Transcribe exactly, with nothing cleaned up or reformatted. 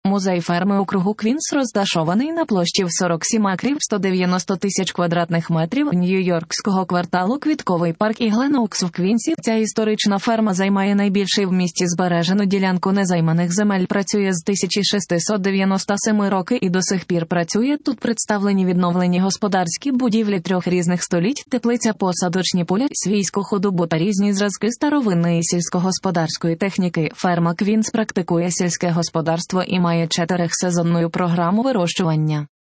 Музей ферми округу Квінс розташований на площі в сорок сім акрів сто дев'яносто тисяч квадратних метрів нью-йоркського кварталу Квітковий парк і Гленоукс в Квінсі. Ця історична ферма займає найбільший в місті збережену ділянку незайманих земель. Працює з тисяча шістсот дев'яносто сьомого року і до сих пір працює. Тут представлені відновлені господарські будівлі трьох різних століть, теплиця, посадочні поля, свійську худобу та різні зразки старовинної сільськогосподарської техніки. Ферма Квінс практикує сільське господарство і має чотирьохсезонну програму вирощування.